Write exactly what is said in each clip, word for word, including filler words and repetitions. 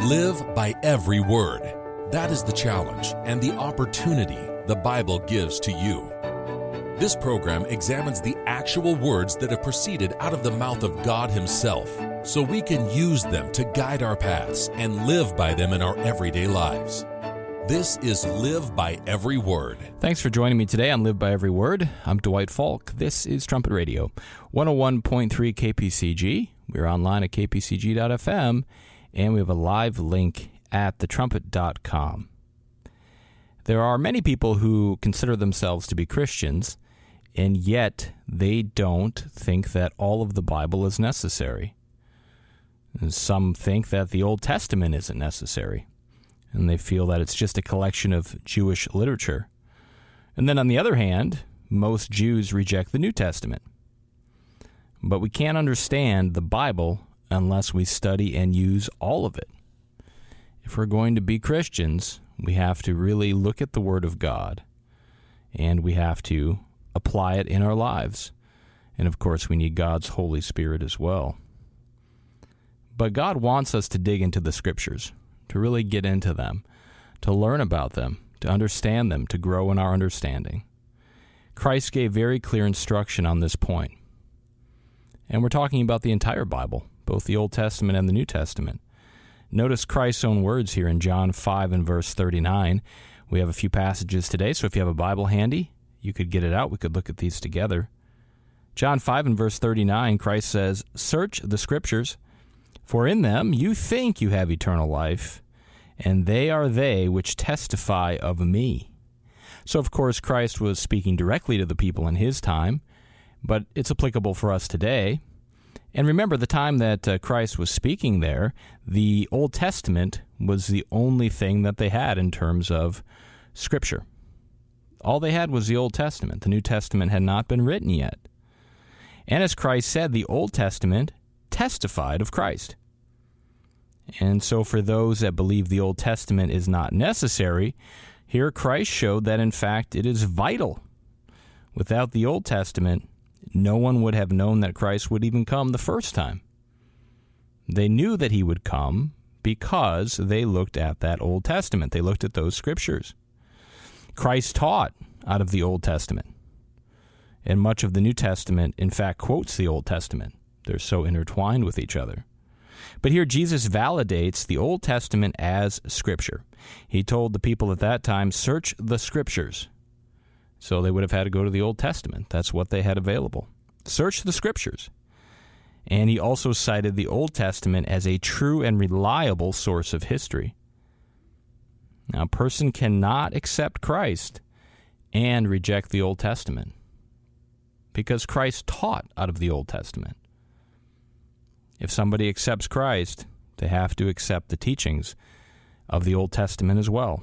Live by every word. That is the challenge and the opportunity the Bible gives to you. This program examines the actual words that have proceeded out of the mouth of God Himself, so we can use them to guide our paths and live by them in our everyday lives. This is Live by Every Word. Thanks for joining me today on Live by Every Word. I'm Dwight Falk. This is Trumpet Radio, one oh one point three K P C G. We're online at k p c g dot f m, and we have a live link at the trumpet dot com. There are many people who consider themselves to be Christians, and yet they don't think that all of the Bible is necessary. And some think that the Old Testament isn't necessary, and they feel that it's just a collection of Jewish literature. And then on the other hand, most Jews reject the New Testament. But we can't understand the Bible unless we study and use all of it. If we're going to be Christians, we have to really look at the Word of God, and we have to apply it in our lives. And of course, we need God's Holy Spirit as well. But God wants us to dig into the Scriptures, to really get into them, to learn about them, to understand them, to grow in our understanding. Christ gave very clear instruction on this point. And we're talking about the entire Bible, both the Old Testament and the New Testament. Notice Christ's own words here in John five and verse thirty-nine. We have a few passages today, so if you have a Bible handy, you could get it out. We could look at these together. John five and verse thirty-nine, Christ says, "Search the Scriptures, for in them you think you have eternal life, and they are they which testify of me." So, of course, Christ was speaking directly to the people in his time, but it's applicable for us today. And remember, the time that uh, Christ was speaking there, the Old Testament was the only thing that they had in terms of Scripture. All they had was the Old Testament. The New Testament had not been written yet. And as Christ said, the Old Testament testified of Christ. And so for those that believe the Old Testament is not necessary, here Christ showed that, in fact, it is vital. Without the Old Testament, no one would have known that Christ would even come the first time. They knew that he would come because they looked at that Old Testament. They looked at those Scriptures. Christ taught out of the Old Testament. And much of the New Testament, in fact, quotes the Old Testament. They're so intertwined with each other. But here Jesus validates the Old Testament as Scripture. He told the people at that time, "Search the Scriptures." So they would have had to go to the Old Testament. That's what they had available. Search the Scriptures. And he also cited the Old Testament as a true and reliable source of history. Now, a person cannot accept Christ and reject the Old Testament, because Christ taught out of the Old Testament. If somebody accepts Christ, they have to accept the teachings of the Old Testament as well.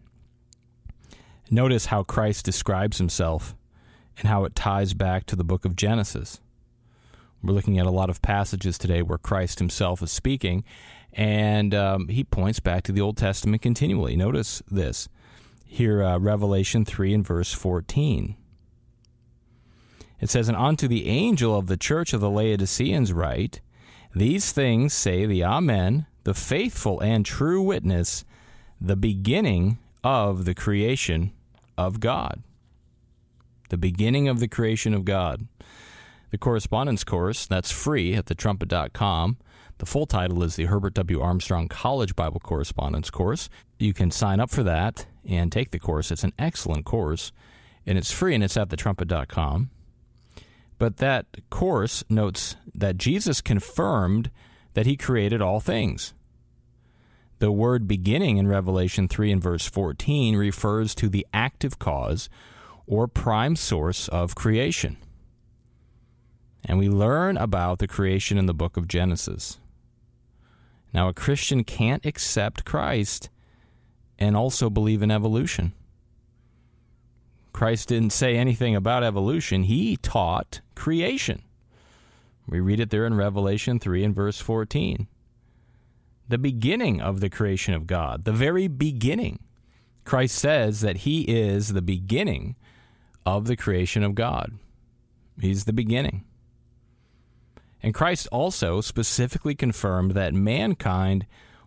Notice how Christ describes himself and how it ties back to the book of Genesis. We're looking at a lot of passages today where Christ himself is speaking, and um, he points back to the Old Testament continually. Notice this. Here, uh, Revelation three and verse fourteen. It says, "And unto the angel of the church of the Laodiceans write, These things say the Amen, the faithful and true witness, the beginning of the creation of God." The beginning of the creation of God. The correspondence course, that's free at the trumpet dot com. The full title is the Herbert W. Armstrong College Bible Correspondence Course. You can sign up for that and take the course. It's an excellent course, and it's free, and it's at the trumpet dot com. But that course notes that Jesus confirmed that he created all things. The word beginning in Revelation three and verse fourteen refers to the active cause or prime source of creation. And we learn about the creation in the book of Genesis. Now, a Christian can't accept Christ and also believe in evolution. Christ didn't say anything about evolution. He taught creation. We read it there in Revelation three and verse fourteen. The beginning of the creation of God, the very beginning. Christ says that he is the beginning of the creation of God. He's the beginning. And Christ also specifically confirmed that mankind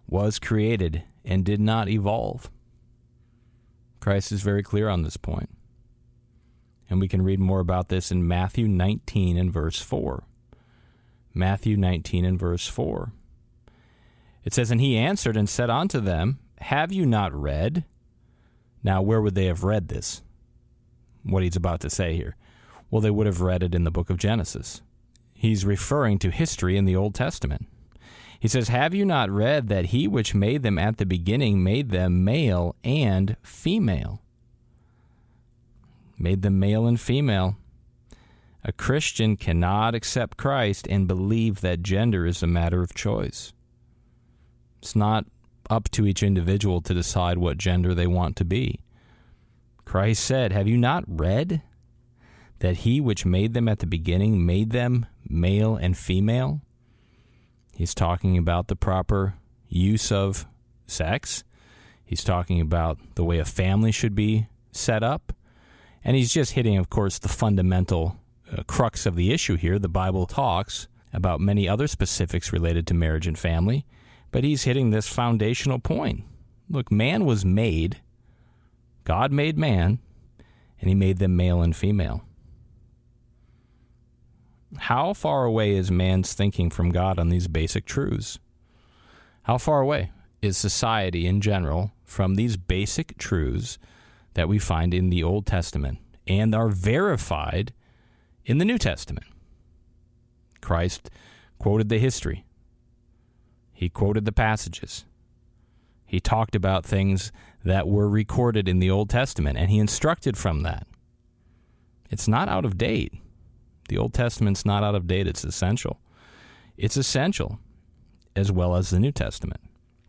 was created and did not evolve. Christ is very clear on this point. And we can read more about this in Matthew nineteen and verse four. Matthew nineteen and verse four. It says, "And he answered and said unto them, Have you not read?" Now, where would they have read this? What he's about to say here. Well, they would have read it in the book of Genesis. He's referring to history in the Old Testament. He says, "Have you not read that he which made them at the beginning made them male and female?" Made them male and female. A Christian cannot accept Christ and believe that gender is a matter of choice. It's not up to each individual to decide what gender they want to be. Christ said, "Have you not read that he which made them at the beginning made them male and female?" He's talking about the proper use of sex. He's talking about the way a family should be set up. And he's just hitting, of course, the fundamental uh, crux of the issue here. The Bible talks about many other specifics related to marriage and family, but he's hitting this foundational point. Look, man was made, God made man, and he made them male and female. How far away is man's thinking from God on these basic truths? How far away is society in general from these basic truths that we find in the Old Testament and are verified in the New Testament? Christ quoted the history. He quoted the passages. He talked about things that were recorded in the Old Testament, and he instructed from that. It's not out of date. The Old Testament's not out of date. It's essential. It's essential, as well as the New Testament.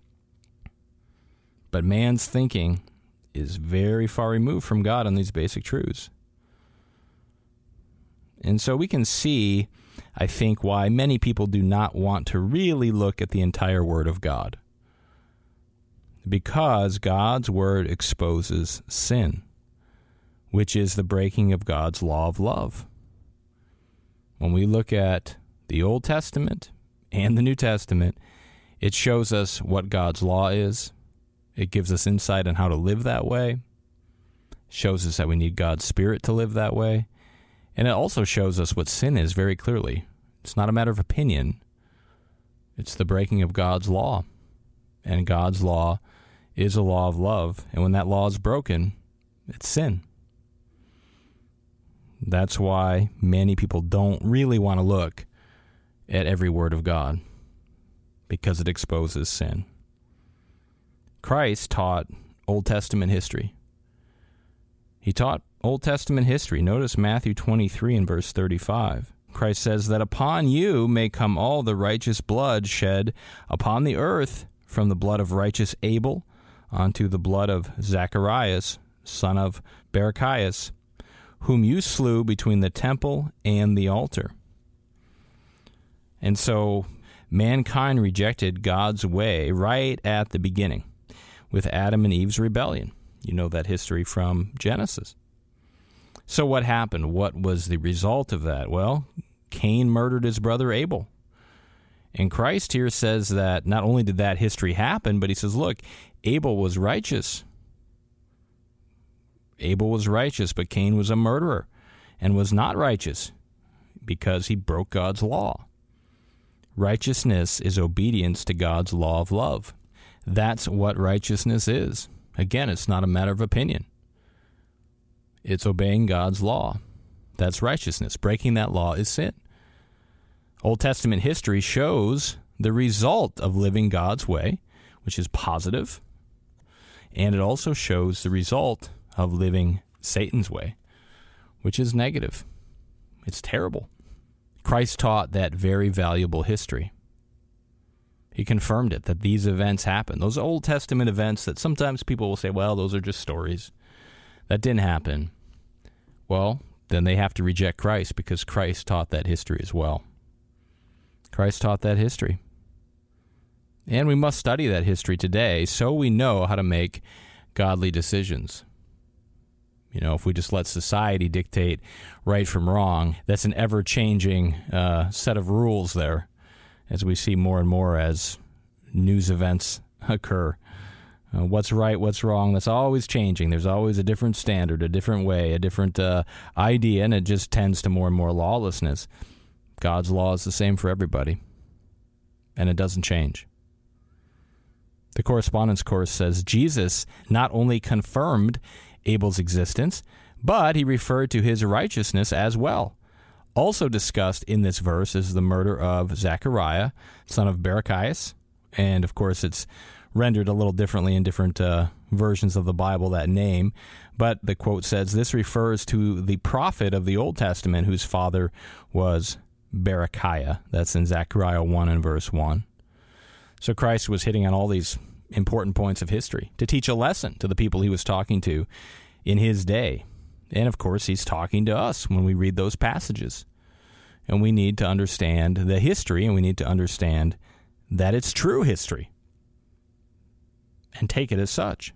But man's thinking is very far removed from God on these basic truths. And so we can see, I think, why many people do not want to really look at the entire Word of God. Because God's Word exposes sin, which is the breaking of God's law of love. When we look at the Old Testament and the New Testament, it shows us what God's law is. It gives us insight on how to live that way. It shows us that we need God's Spirit to live that way. And it also shows us what sin is very clearly. It's not a matter of opinion. It's the breaking of God's law. And God's law is a law of love. And when that law is broken, it's sin. That's why many people don't really want to look at every word of God, because it exposes sin. Christ taught Old Testament history. He taught Old Testament history. Notice Matthew twenty-three and verse thirty-five. Christ says that upon you may come all the righteous blood shed upon the earth, from the blood of righteous Abel unto the blood of Zacharias, son of Barachias, whom you slew between the temple and the altar. And so mankind rejected God's way right at the beginning with Adam and Eve's rebellion. You know that history from Genesis. So what happened? What was the result of that? Well, Cain murdered his brother Abel. And Christ here says that not only did that history happen, but he says, look, Abel was righteous. Abel was righteous, but Cain was a murderer and was not righteous because he broke God's law. Righteousness is obedience to God's law of love. That's what righteousness is. Again, it's not a matter of opinion. It's obeying God's law. That's righteousness. Breaking that law is sin. Old Testament history shows the result of living God's way, which is positive, and it also shows the result of living Satan's way, which is negative. It's terrible. Christ taught that very valuable history. He confirmed it, that these events happened. Those Old Testament events that sometimes people will say, well, those are just stories. That didn't happen. Well, then they have to reject Christ because Christ taught that history as well. Christ taught that history. And we must study that history today so we know how to make godly decisions. You know, if we just let society dictate right from wrong, that's an ever-changing uh, set of rules there, as we see more and more as news events occur. Uh, what's right, what's wrong, that's always changing. There's always a different standard, a different way, a different uh, idea, and it just tends to more and more lawlessness. God's law is the same for everybody, and it doesn't change. The Correspondence Course says Jesus not only confirmed Abel's existence, but he referred to his righteousness as well. Also discussed in this verse is the murder of Zechariah, son of Berechias, and of course it's rendered a little differently in different uh, versions of the Bible, that name. But the quote says, this refers to the prophet of the Old Testament whose father was Berechiah. That's in Zechariah one and verse one. So Christ was hitting on all these important points of history to teach a lesson to the people he was talking to in his day. And of course, he's talking to us when we read those passages. And we need to understand the history, and we need to understand that it's true history, and take it as such.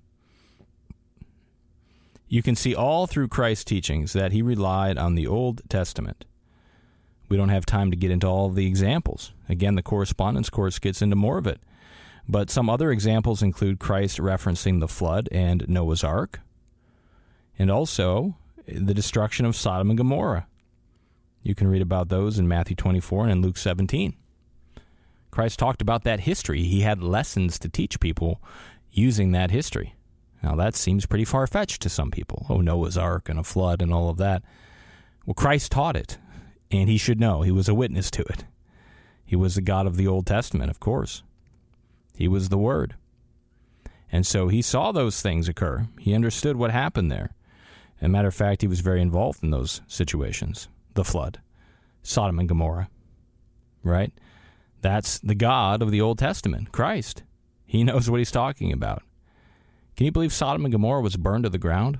You can see all through Christ's teachings that he relied on the Old Testament. We don't have time to get into all of the examples. Again, the Correspondence Course gets into more of it. But some other examples include Christ referencing the flood and Noah's Ark, and also the destruction of Sodom and Gomorrah. You can read about those in Matthew twenty-four and in Luke seventeen. Christ talked about that history. He had lessons to teach people using that history. Now, that seems pretty far-fetched to some people. Oh, Noah's Ark and a flood and all of that. Well, Christ taught it, and he should know. He was a witness to it. He was the God of the Old Testament, of course. He was the Word. And so he saw those things occur. He understood what happened there. As a matter of fact, he was very involved in those situations. The flood, Sodom and Gomorrah, right? That's the God of the Old Testament, Christ. He knows what he's talking about. Can you believe Sodom and Gomorrah was burned to the ground?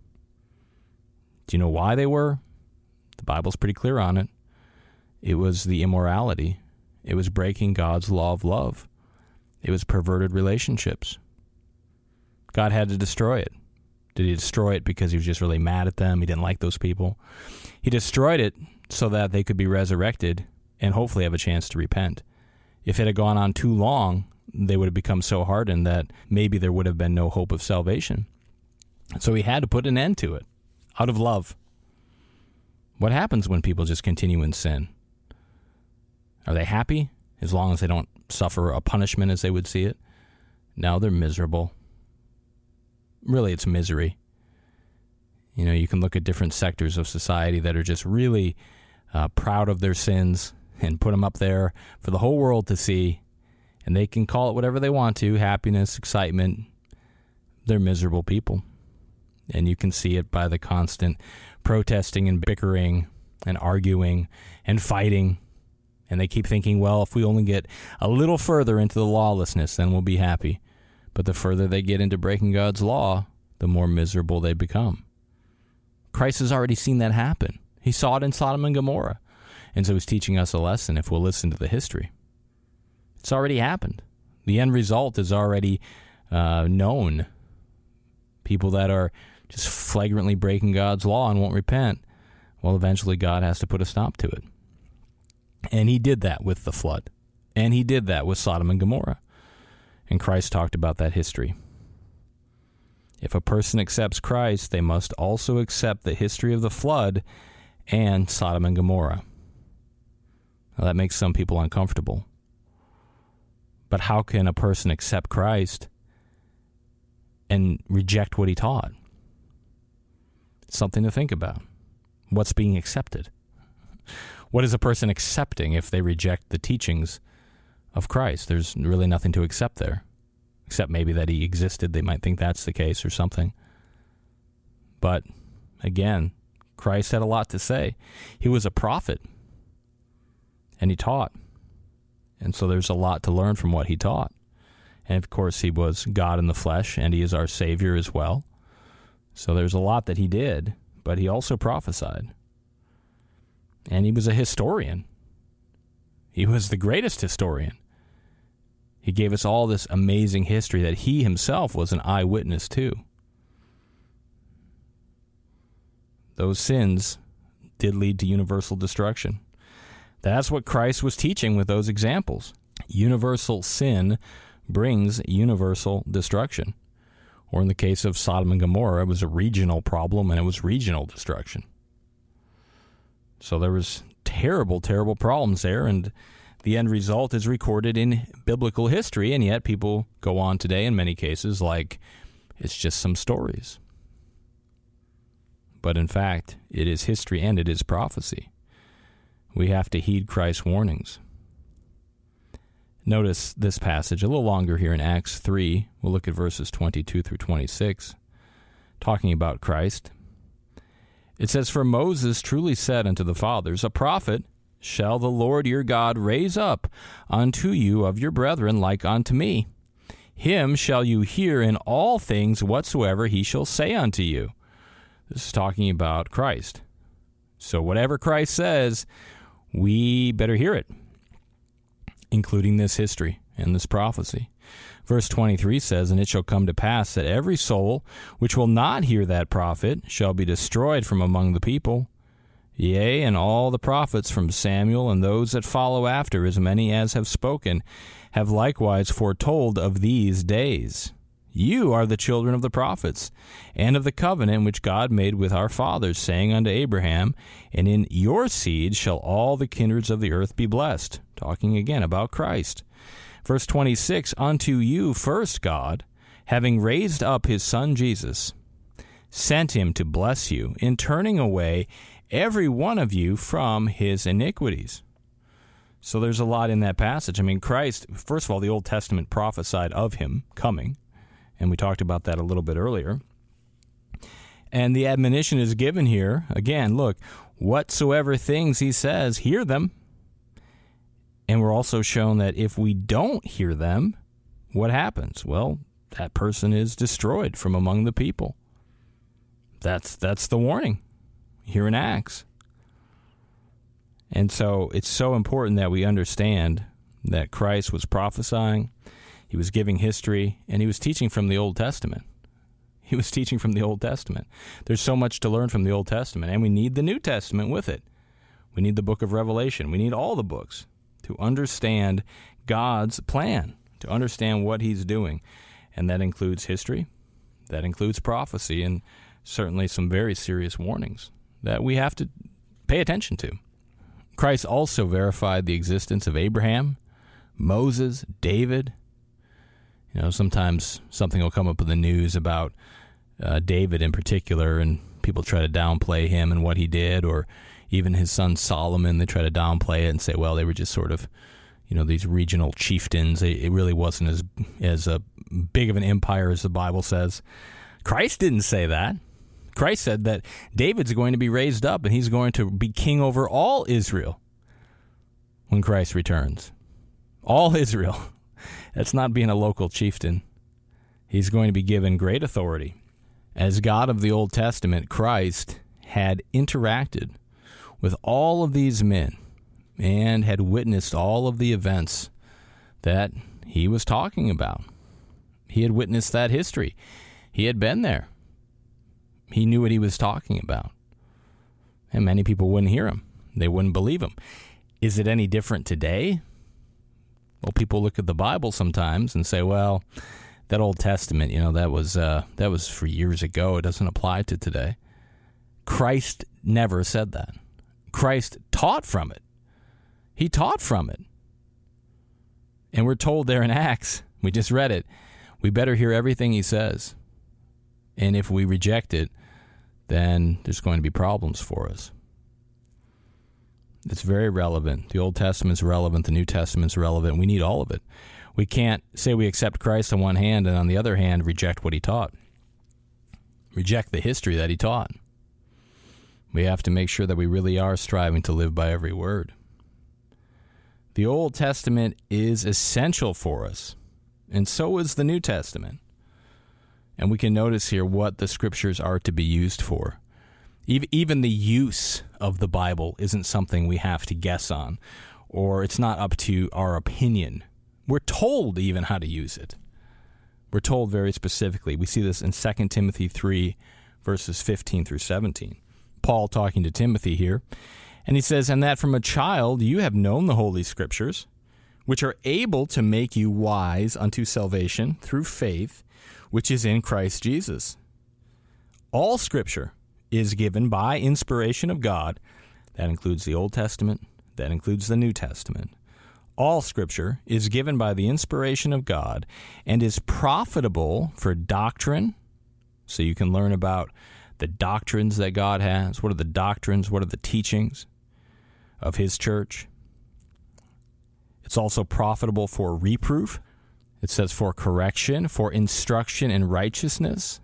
Do you know why they were? The Bible's pretty clear on it. It was the immorality. It was breaking God's law of love. It was perverted relationships. God had to destroy it. Did he destroy it because he was just really mad at them? He didn't like those people. He destroyed it so that they could be resurrected and hopefully have a chance to repent. If it had gone on too long, they would have become so hardened that maybe there would have been no hope of salvation. So he had to put an end to it, out of love. What happens when people just continue in sin? Are they happy as long as they don't suffer a punishment as they would see it? No, they're miserable. Really, it's misery. You know, you can look at different sectors of society that are just really uh, proud of their sins and put them up there for the whole world to see, and they can call it whatever they want to, happiness, excitement. They're miserable people. And you can see it by the constant protesting and bickering and arguing and fighting. And they keep thinking, well, if we only get a little further into the lawlessness, then we'll be happy. But the further they get into breaking God's law, the more miserable they become. Christ has already seen that happen. He saw it in Sodom and Gomorrah. And so he's teaching us a lesson if we'll listen to the history. It's already happened. The end result is already uh, known. People that are just flagrantly breaking God's law and won't repent, well, eventually God has to put a stop to it. And he did that with the flood. And he did that with Sodom and Gomorrah. And Christ talked about that history. If a person accepts Christ, they must also accept the history of the flood and Sodom and Gomorrah. Now, that makes some people uncomfortable. But how can a person accept Christ and reject what he taught? It's something to think about. What's being accepted? What is a person accepting if they reject the teachings of Christ? There's really nothing to accept there, except maybe that he existed. They might think that's the case or something. But again, Christ had a lot to say. He was a prophet, and he taught. And so there's a lot to learn from what he taught. And of course, he was God in the flesh, and he is our Savior as well. So there's a lot that he did, but he also prophesied. And he was a historian. He was the greatest historian. He gave us all this amazing history that he himself was an eyewitness to. Those sins did lead to universal destruction. That's what Christ was teaching with those examples. Universal sin brings universal destruction. Or in the case of Sodom and Gomorrah, it was a regional problem, and it was regional destruction. So there was terrible, terrible problems there, and the end result is recorded in biblical history, and yet people go on today in many cases like it's just some stories. But in fact, it is history and it is prophecy. We have to heed Christ's warnings. Notice this passage a little longer here in Acts three. We'll look at verses twenty-two through twenty-six, talking about Christ. It says, "For Moses truly said unto the fathers, A prophet shall the Lord your God raise up unto you of your brethren like unto me. Him shall you hear in all things whatsoever he shall say unto you." This is talking about Christ. So whatever Christ says, we better hear it, including this history and this prophecy. Verse twenty-three says, "And it shall come to pass that every soul which will not hear that prophet shall be destroyed from among the people. Yea, and all the prophets from Samuel and those that follow after, as many as have spoken, have likewise foretold of these days. You are the children of the prophets, and of the covenant which God made with our fathers, saying unto Abraham, And in your seed shall all the kindreds of the earth be blessed." Talking again about Christ. Verse twenty-six, "Unto you first God, having raised up his Son Jesus, sent him to bless you, in turning away every one of you from his iniquities." So there's a lot in that passage. I mean, Christ, first of all, the Old Testament prophesied of him coming, and we talked about that a little bit earlier. And the admonition is given here. Again, look, whatsoever things he says, hear them. And we're also shown that if we don't hear them, what happens? Well, that person is destroyed from among the people. That's that's the warning here in Acts. And so it's so important that we understand that Christ was prophesying, he was giving history, and he was teaching from the Old Testament. He was teaching from the Old Testament. There's so much to learn from the Old Testament, and we need the New Testament with it. We need the book of Revelation. We need all the books to understand God's plan, to understand what he's doing. And that includes history, that includes prophecy, and certainly some very serious warnings that we have to pay attention to. Christ also verified the existence of Abraham, Moses, David. You know, sometimes something will come up in the news about uh, David in particular, and people try to downplay him and what he did, or even his son Solomon. They try to downplay it and say, well, they were just sort of, you know, these regional chieftains. It really wasn't as as a big of an empire as the Bible says. Christ didn't say that. Christ said that David's going to be raised up, and he's going to be king over all Israel when Christ returns. All Israel. That's not being a local chieftain. He's going to be given great authority. As God of the Old Testament, Christ had interacted with all of these men and had witnessed all of the events that he was talking about. He had witnessed that history. He had been there. He knew what he was talking about. And many people wouldn't hear him. They wouldn't believe him. Is it any different today? Well, people look at the Bible sometimes and say, well, that Old Testament, you know, that was uh, that was for years ago. It doesn't apply to today. Christ never said that. Christ taught from it. He taught from it. And we're told there in Acts, we just read it, we better hear everything he says. And if we reject it, then there's going to be problems for us. It's very relevant. The Old Testament's relevant. The New Testament's relevant. We need all of it. We can't say we accept Christ on one hand and on the other hand reject what he taught. Reject the history that he taught. We have to make sure that we really are striving to live by every word. The Old Testament is essential for us, and so is the New Testament. And we can notice here what the Scriptures are to be used for. Even the use of the Bible isn't something we have to guess on, or it's not up to our opinion. We're told even how to use it. We're told very specifically. We see this in Second Timothy three, verses fifteen through seventeen. Paul talking to Timothy here, and he says, "And that from a child you have known the Holy Scriptures, which are able to make you wise unto salvation through faith, which is in Christ Jesus. All Scripture is given by inspiration of God. That includes the Old Testament. That includes the New Testament. All Scripture is given by the inspiration of God and is profitable for doctrine, so you can learn about the doctrines that God has. What are the doctrines? What are the teachings of His church? It's also profitable for reproof. It says for correction, for instruction in righteousness.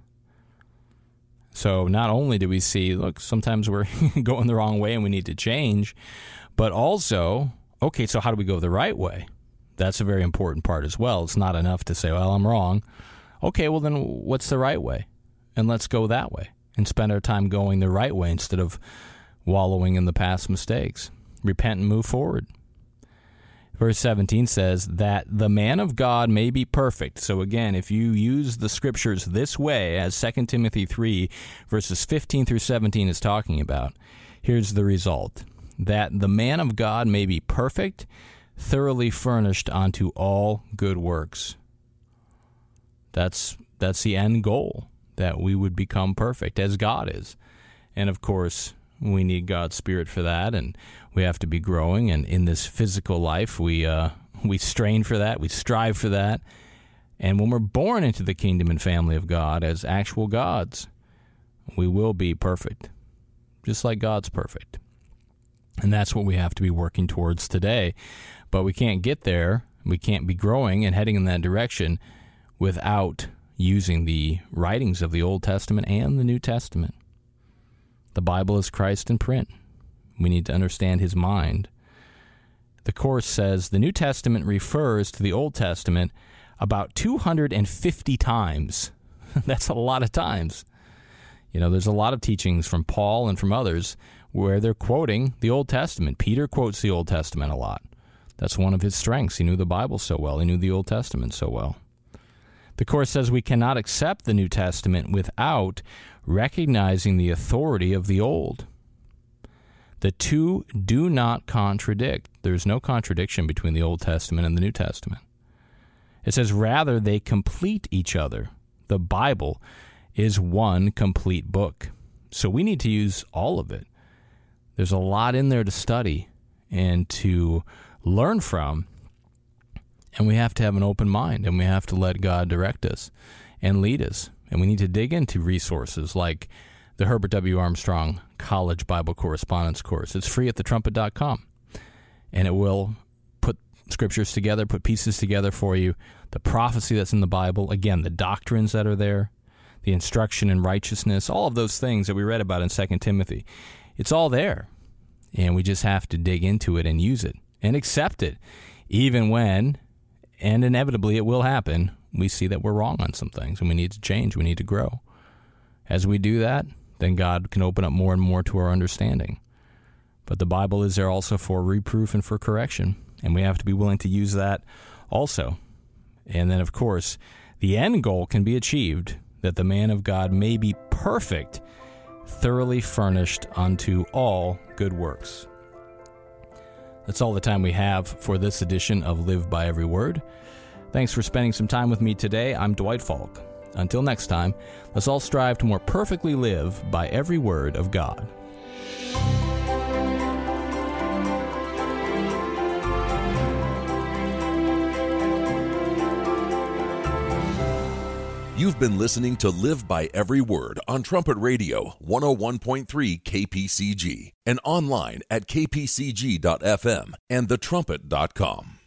So not only do we see, look, sometimes we're going the wrong way and we need to change, but also, okay, so how do we go the right way? That's a very important part as well. It's not enough to say, well, I'm wrong. Okay, well then what's the right way? And let's go that way and spend our time going the right way instead of wallowing in the past mistakes. Repent and move forward. Verse seventeen says that the man of God may be perfect. So again, if you use the Scriptures this way, as Second Timothy three, verses fifteen through seventeen is talking about, here's the result. That the man of God may be perfect, thoroughly furnished unto all good works. That's that's the end goal, that we would become perfect as God is. And of course, we need God's Spirit for that, and we have to be growing. And in this physical life, we uh, we strain for that, we strive for that. And when we're born into the kingdom and family of God as actual gods, we will be perfect, just like God's perfect. And that's what we have to be working towards today. But we can't get there, we can't be growing and heading in that direction without using the writings of the Old Testament and the New Testament. The Bible is Christ in print. We need to understand His mind. The Course says the New Testament refers to the Old Testament about two hundred fifty times. That's a lot of times. You know, there's a lot of teachings from Paul and from others where they're quoting the Old Testament. Peter quotes the Old Testament a lot. That's one of his strengths. He knew the Bible so well. He knew the Old Testament so well. The Course says we cannot accept the New Testament without recognizing the authority of the Old. The two do not contradict. There's no contradiction between the Old Testament and the New Testament. It says, rather, they complete each other. The Bible is one complete book. So we need to use all of it. There's a lot in there to study and to learn from, and we have to have an open mind, and we have to let God direct us and lead us. And we need to dig into resources like the Herbert W. Armstrong College Bible Correspondence Course. It's free at the trumpet dot com, and it will put scriptures together, put pieces together for you, the prophecy that's in the Bible, again, the doctrines that are there, the instruction in righteousness, all of those things that we read about in Second Timothy. It's all there, and we just have to dig into it and use it and accept it, even when, and inevitably it will happen, we see that we're wrong on some things, and we need to change, we need to grow. As we do that, then God can open up more and more to our understanding. But the Bible is there also for reproof and for correction, and we have to be willing to use that also. And then, of course, the end goal can be achieved, that the man of God may be perfect, thoroughly furnished unto all good works. That's all the time we have for this edition of Live by Every Word. Thanks for spending some time with me today. I'm Dwight Falk. Until next time, let's all strive to more perfectly live by every word of God. You've been listening to Live by Every Word on Trumpet Radio one oh one point three K P C G and online at k p c g dot f m and the trumpet dot com.